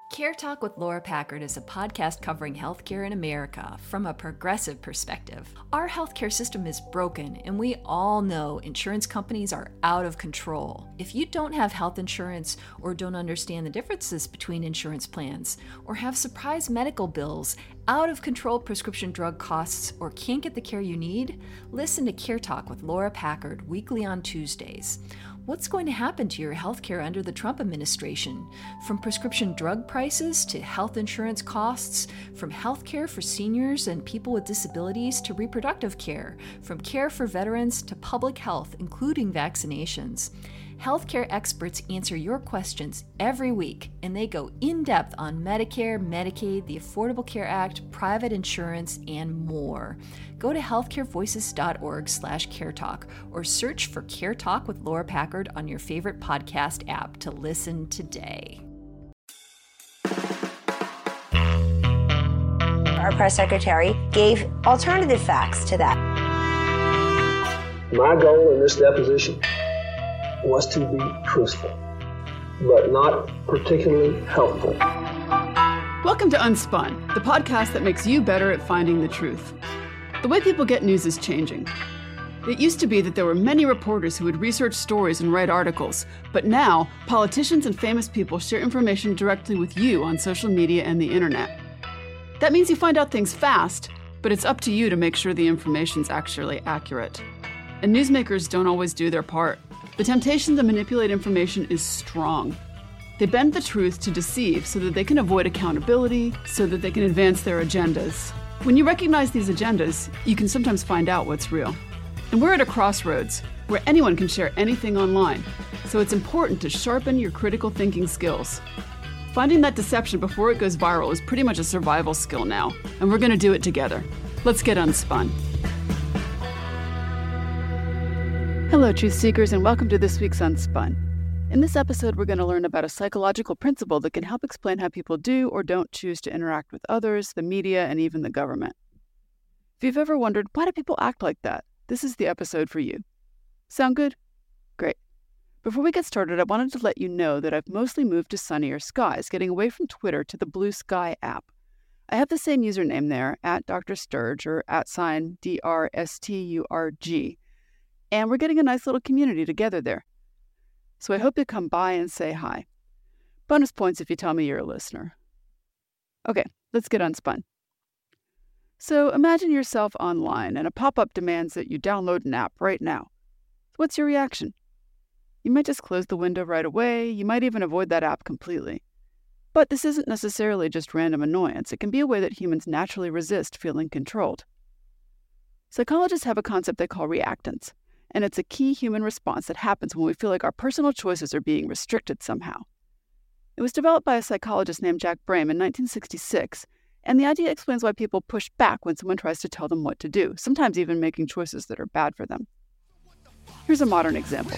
Care Talk with Laura Packard is a podcast covering healthcare in America from a progressive perspective. Our healthcare system is broken, and we all know insurance companies are out of control. If you don't have health insurance or don't understand the differences between insurance plans, or have surprise medical bills, out of control prescription drug costs, or can't get the care you need, listen to Care Talk with Laura Packard weekly on Tuesdays. What's going to happen to your healthcare under the Trump administration? From prescription drug prices to health insurance costs, from healthcare for seniors and people with disabilities to reproductive care, from care for veterans to public health, including vaccinations. Healthcare experts answer your questions every week, and they go in-depth on Medicare, Medicaid, the Affordable Care Act, private insurance, and more. Go to healthcarevoices.org/caretalk or search for Care Talk with Laura Packard on your favorite podcast app to listen today. Our press secretary gave alternative facts to that. My goal in this deposition was to be truthful, but not particularly helpful. Welcome to Unspun, the podcast that makes you better at finding the truth. The way people get news is changing. It used to be that there were many reporters who would research stories and write articles, but now politicians and famous people share information directly with you on social media and the internet. That means you find out things fast, but it's up to you to make sure the information's actually accurate. And newsmakers don't always do their part. The temptation to manipulate information is strong. They bend the truth to deceive so that they can avoid accountability, so that they can advance their agendas. When you recognize these agendas, you can sometimes find out what's real. And we're at a crossroads where anyone can share anything online, so it's important to sharpen your critical thinking skills. Finding that deception before it goes viral is pretty much a survival skill now, and we're going to do it together. Let's get unspun. Hello, truth seekers, and welcome to this week's Unspun. In this episode, we're going to learn about a psychological principle that can help explain how people do or don't choose to interact with others, the media, and even the government. If you've ever wondered, why do people act like that? This is the episode for you. Sound good? Great. Before we get started, I wanted to let you know that I've mostly moved to sunnier skies, getting away from Twitter to the Blue Sky app. I have the same username there, @DrSturge or @DrSturg. And we're getting a nice little community together there. So I hope you come by and say hi. Bonus points if you tell me you're a listener. Okay, let's get unspun. So imagine yourself online and a pop-up demands that you download an app right now. What's your reaction? You might just close the window right away. You might even avoid that app completely. But this isn't necessarily just random annoyance. It can be a way that humans naturally resist feeling controlled. Psychologists have a concept they call reactance. And it's a key human response that happens when we feel like our personal choices are being restricted somehow. It was developed by a psychologist named Jack Brame in 1966, and the idea explains why people push back when someone tries to tell them what to do, sometimes even making choices that are bad for them. Here's a modern example.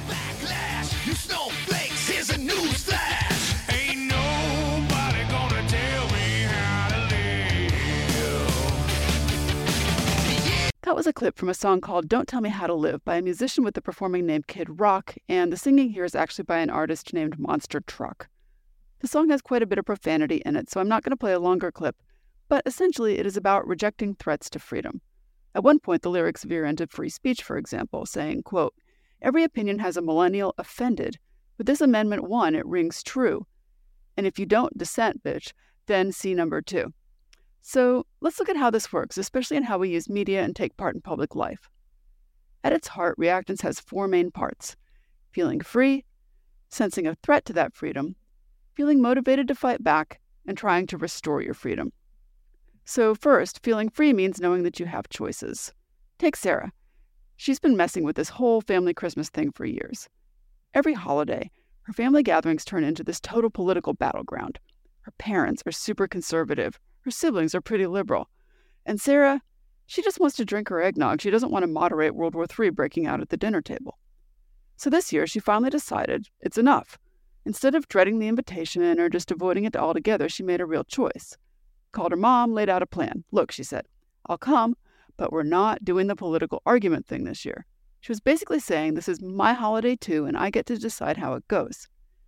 That was a clip from a song called Don't Tell Me How to Live by a musician with the performing name Kid Rock, and the singing here is actually by an artist named Monster Truck. The song has quite a bit of profanity in it, so I'm not going to play a longer clip, but essentially it is about rejecting threats to freedom. At one point, the lyrics veer into free speech, for example, saying, quote, "Every opinion has a millennial offended. With this Amendment 1, it rings true. And if you don't dissent, bitch, then see number 2. So let's look at how this works, especially in how we use media and take part in public life. At its heart, reactance has 4 main parts: feeling free, sensing a threat to that freedom, feeling motivated to fight back, and trying to restore your freedom. So first, feeling free means knowing that you have choices. Take Sarah. She's been messing with this whole family Christmas thing for years. Every holiday, her family gatherings turn into this total political battleground. Her parents are super conservative. Her siblings are pretty liberal. And Sarah, she just wants to drink her eggnog. She doesn't want to moderate World War III breaking out at the dinner table. So this year, she finally decided it's enough. Instead of dreading the invitation or just avoiding it altogether, she made a real choice. Called her mom, laid out a plan. Look, she said, I'll come, but we're not doing the political argument thing this year. She was basically saying, this is my holiday too, and I get to decide how it goes.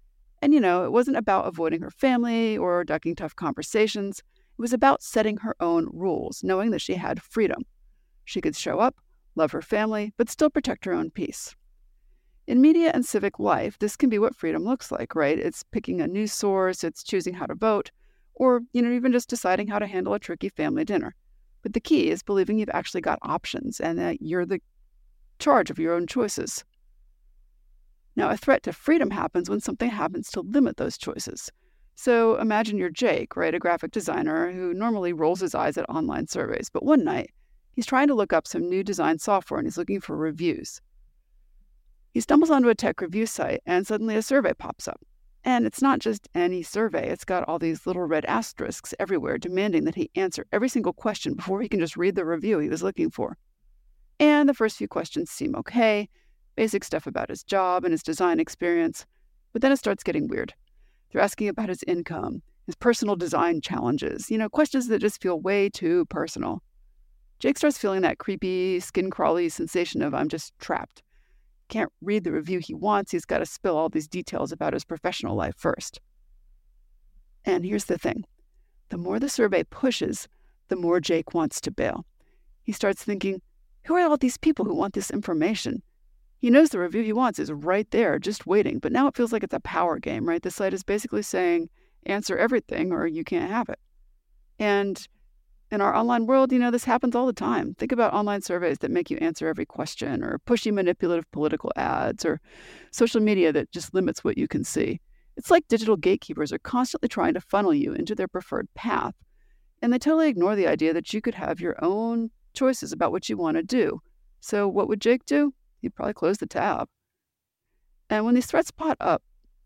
And, it wasn't about avoiding her family or ducking tough conversations. It was about setting her own rules, knowing that she had freedom. She could show up, love her family, but still protect her own peace. In media and civic life, this can be what freedom looks like, right? It's picking a news source, it's choosing how to vote, or, even just deciding how to handle a tricky family dinner. But the key is believing you've actually got options and that you're the charge of your own choices. Now, a threat to freedom happens when something happens to limit those choices. So imagine you're Jake, right, a graphic designer who normally rolls his eyes at online surveys, but one night, he's trying to look up some new design software and he's looking for reviews. He stumbles onto a tech review site and suddenly a survey pops up. And it's not just any survey, it's got all these little red asterisks everywhere demanding that he answer every single question before he can just read the review he was looking for. And the first few questions seem okay, basic stuff about his job and his design experience, but then it starts getting weird. They're asking about his income, his personal design challenges, questions that just feel way too personal. Jake starts feeling that creepy, skin-crawly sensation of I'm just trapped. Can't read the review he wants, he's got to spill all these details about his professional life first. And here's the thing. The more the survey pushes, the more Jake wants to bail. He starts thinking, who are all these people who want this information? He knows the review he wants is right there, just waiting, but now it feels like it's a power game, right? The site is basically saying, answer everything or you can't have it. And in our online world, this happens all the time. Think about online surveys that make you answer every question, or pushy manipulative political ads, or social media that just limits what you can see. It's like digital gatekeepers are constantly trying to funnel you into their preferred path, and they totally ignore the idea that you could have your own choices about what you want to do. So what would Jake do? He'd probably close the tab. And when these threats pop up,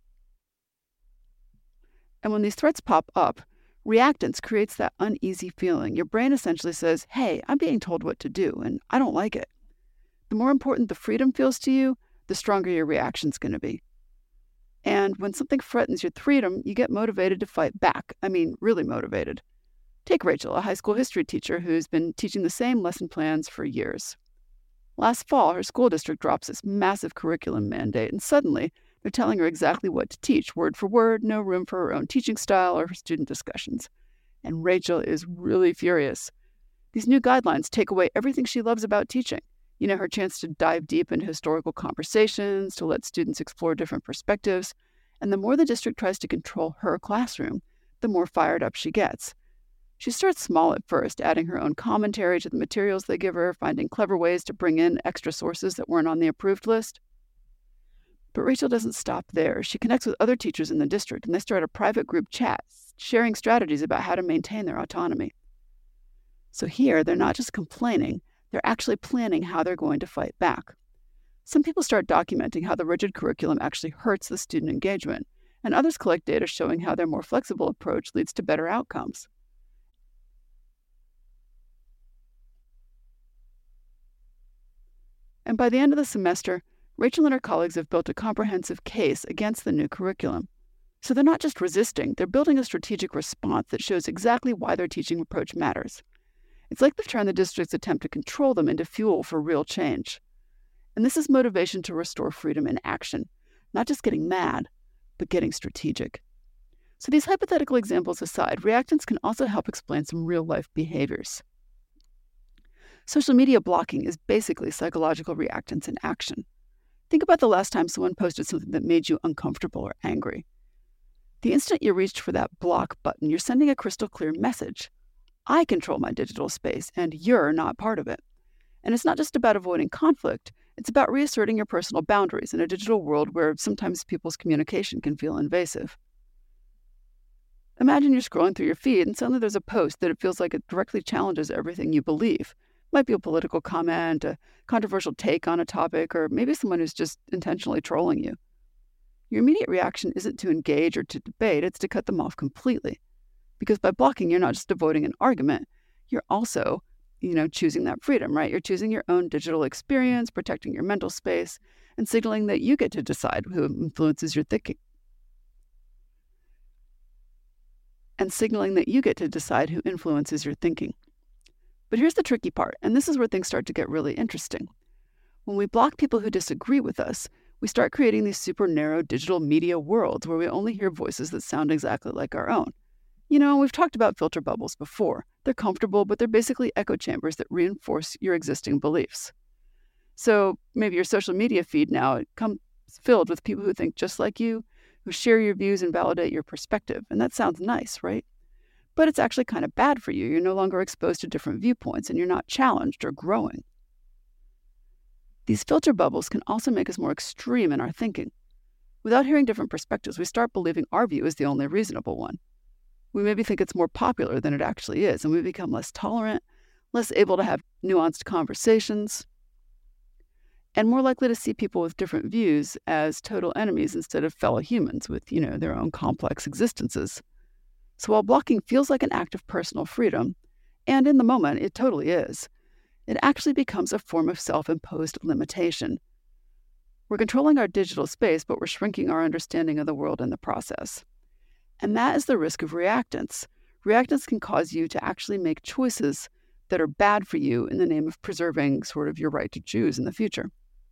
reactance creates that uneasy feeling. Your brain essentially says, hey, I'm being told what to do, and I don't like it. The more important the freedom feels to you, the stronger your reaction's going to be. And when something threatens your freedom, you get motivated to fight back. I mean, really motivated. Take Rachel, a high school history teacher who's been teaching the same lesson plans for years. Last fall, her school district drops this massive curriculum mandate, and suddenly, they're telling her exactly what to teach, word for word, no room for her own teaching style or her student discussions. And Rachel is really furious. These new guidelines take away everything she loves about teaching. Her chance to dive deep into historical conversations, to let students explore different perspectives. And the more the district tries to control her classroom, the more fired up she gets. She starts small at first, adding her own commentary to the materials they give her, finding clever ways to bring in extra sources that weren't on the approved list. But Rachel doesn't stop there. She connects with other teachers in the district, and they start a private group chat, sharing strategies about how to maintain their autonomy. So here, they're not just complaining, they're actually planning how they're going to fight back. Some people start documenting how the rigid curriculum actually hurts the student engagement, and others collect data showing how their more flexible approach leads to better outcomes. And by the end of the semester, Rachel and her colleagues have built a comprehensive case against the new curriculum. So they're not just resisting, they're building a strategic response that shows exactly why their teaching approach matters. It's like they've turned the district's attempt to control them into fuel for real change. And this is motivation to restore freedom in action, not just getting mad, but getting strategic. So these hypothetical examples aside, reactance can also help explain some real-life behaviors. Social media blocking is basically psychological reactance in action. Think about the last time someone posted something that made you uncomfortable or angry. The instant you reached for that block button, you're sending a crystal clear message. I control my digital space, and you're not part of it. And it's not just about avoiding conflict, it's about reasserting your personal boundaries in a digital world where sometimes people's communication can feel invasive. Imagine you're scrolling through your feed and suddenly there's a post that it feels like it directly challenges everything you believe. It might be a political comment, a controversial take on a topic, or maybe someone who's just intentionally trolling you. Your immediate reaction isn't to engage or to debate, it's to cut them off completely. Because by blocking, you're not just avoiding an argument, you're also, choosing that freedom, right? You're choosing your own digital experience, protecting your mental space, and signaling that you get to decide who influences your thinking. But here's the tricky part, and this is where things start to get really interesting. When we block people who disagree with us, we start creating these super narrow digital media worlds where we only hear voices that sound exactly like our own. We've talked about filter bubbles before. They're comfortable, but they're basically echo chambers that reinforce your existing beliefs. So maybe your social media feed now comes filled with people who think just like you, who share your views and validate your perspective. And that sounds nice, right? But it's actually kind of bad for you. You're no longer exposed to different viewpoints and you're not challenged or growing. These filter bubbles can also make us more extreme in our thinking. Without hearing different perspectives, we start believing our view is the only reasonable one. We maybe think it's more popular than it actually is, and we become less tolerant, less able to have nuanced conversations, and more likely to see people with different views as total enemies instead of fellow humans with, their own complex existences. So while blocking feels like an act of personal freedom, and in the moment it totally is, it actually becomes a form of self-imposed limitation. We're controlling our digital space, but we're shrinking our understanding of the world in the process. And that is the risk of reactance. Reactance can cause you to actually make choices that are bad for you in the name of preserving sort of your right to choose in the future.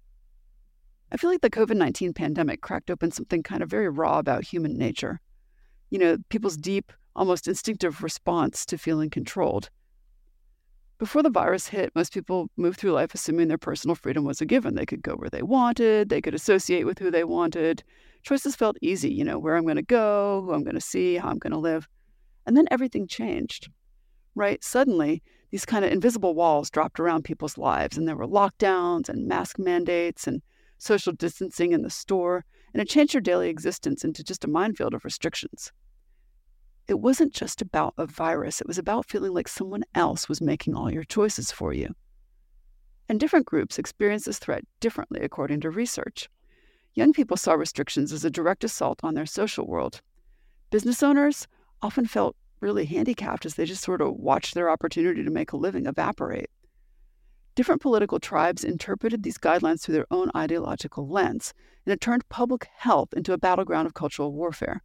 I feel like the COVID-19 pandemic cracked open something kind of very raw about human nature. People's deep, almost instinctive response to feeling controlled. Before the virus hit, most people moved through life assuming their personal freedom was a given. They could go where they wanted, they could associate with who they wanted. Choices felt easy, where I'm going to go, who I'm going to see, how I'm going to live. And then everything changed, right? Suddenly, these kind of invisible walls dropped around people's lives, and there were lockdowns and mask mandates and social distancing in the store, and it changed your daily existence into just a minefield of restrictions. It wasn't just about a virus. It was about feeling like someone else was making all your choices for you. And different groups experienced this threat differently according to research. Young people saw restrictions as a direct assault on their social world. Business owners often felt really handicapped as they just sort of watched their opportunity to make a living evaporate. Different political tribes interpreted these guidelines through their own ideological lens, and it turned public health into a battleground of cultural warfare.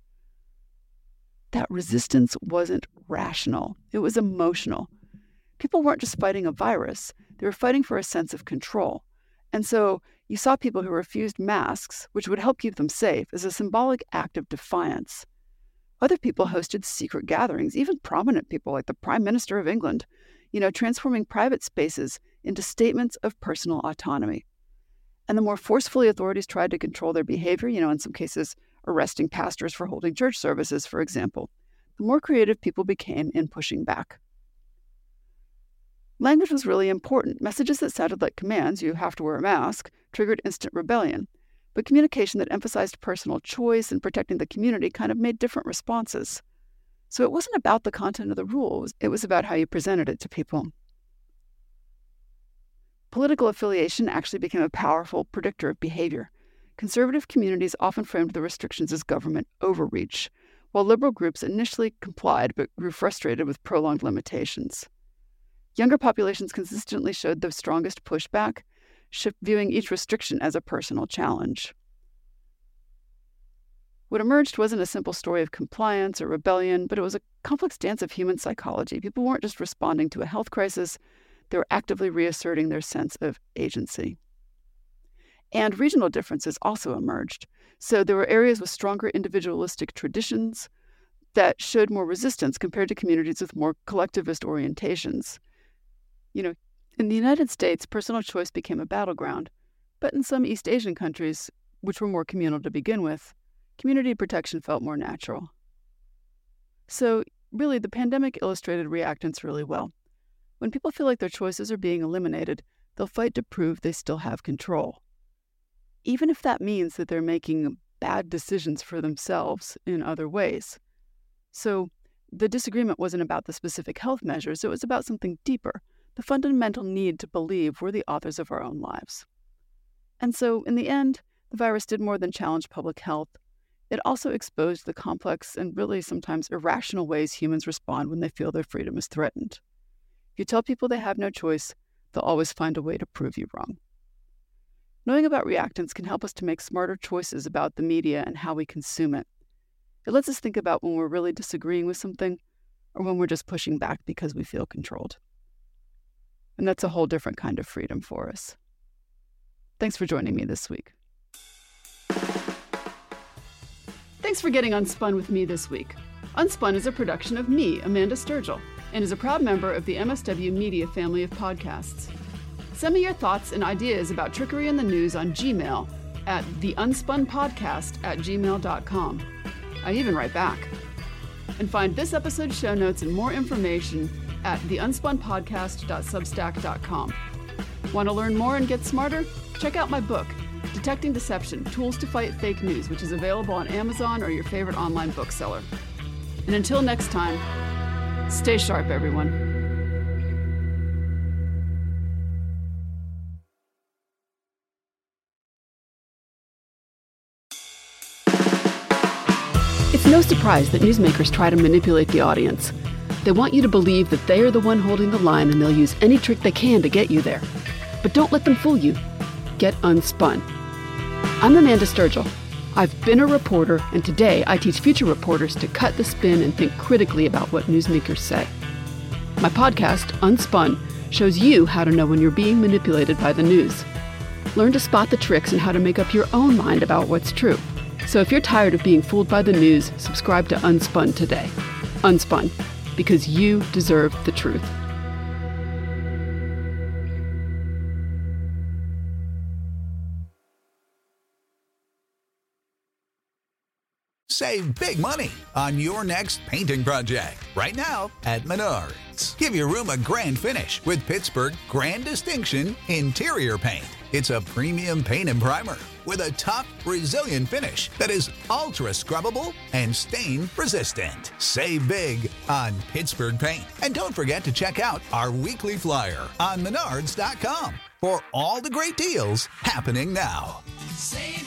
That resistance wasn't rational. It was emotional. People weren't just fighting a virus. They were fighting for a sense of control. And so you saw people who refused masks, which would help keep them safe, as a symbolic act of defiance. Other people hosted secret gatherings, even prominent people like the Prime Minister of England, transforming private spaces into statements of personal autonomy. And the more forcefully authorities tried to control their behavior, in some cases arresting pastors for holding church services, for example, the more creative people became in pushing back. Language was really important. Messages that sounded like commands, you have to wear a mask, triggered instant rebellion. But communication that emphasized personal choice and protecting the community kind of made different responses. So it wasn't about the content of the rules, it was about how you presented it to people. Political affiliation actually became a powerful predictor of behavior. Conservative communities often framed the restrictions as government overreach, while liberal groups initially complied but grew frustrated with prolonged limitations. Younger populations consistently showed the strongest pushback, viewing each restriction as a personal challenge. What emerged wasn't a simple story of compliance or rebellion, but it was a complex dance of human psychology. People weren't just responding to a health crisis, they were actively reasserting their sense of agency. And regional differences also emerged. So there were areas with stronger individualistic traditions that showed more resistance compared to communities with more collectivist orientations. In the United States, personal choice became a battleground, but in some East Asian countries, which were more communal to begin with, community protection felt more natural. So really, the pandemic illustrated reactance really well. When people feel like their choices are being eliminated, they'll fight to prove they still have control, even if that means that they're making bad decisions for themselves in other ways. So the disagreement wasn't about the specific health measures, it was about something deeper, the fundamental need to believe we're the authors of our own lives. And so, in the end, the virus did more than challenge public health. It also exposed the complex and really sometimes irrational ways humans respond when they feel their freedom is threatened. If you tell people they have no choice, they'll always find a way to prove you wrong. Knowing about reactance can help us to make smarter choices about the media and how we consume it. It lets us think about when we're really disagreeing with something or when we're just pushing back because we feel controlled. And that's a whole different kind of freedom for us. Thanks for joining me this week. Thanks for getting Unspun with me this week. Unspun is a production of me, Amanda Sturgill, and is a proud member of the MSW Media family of podcasts. Send me your thoughts and ideas about trickery in the news on Gmail at theunspunpodcast@gmail.com. I even write back. And find this episode's show notes and more information at theunspunpodcast.substack.com. Want to learn more and get smarter? Check out my book, Detecting Deception: Tools to Fight Fake News, which is available on Amazon or your favorite online bookseller. And until next time, stay sharp, everyone. It's no surprise that newsmakers try to manipulate the audience. They want you to believe that they are the one holding the line and they'll use any trick they can to get you there. But don't let them fool you. Get unspun. I'm Amanda Sturgill. I've been a reporter, and today I teach future reporters to cut the spin and think critically about what newsmakers say. My podcast, Unspun, shows you how to know when you're being manipulated by the news. Learn to spot the tricks and how to make up your own mind about what's true. So if you're tired of being fooled by the news, subscribe to Unspun today. Unspun, because you deserve the truth. Save big money on your next painting project right now at Menards. Give your room a grand finish with Pittsburgh Grand Distinction Interior Paint. It's a premium paint and primer with a tough, resilient finish that is ultra scrubbable and stain resistant. Save big on Pittsburgh paint. And don't forget to check out our weekly flyer on Menards.com for all the great deals happening now. Save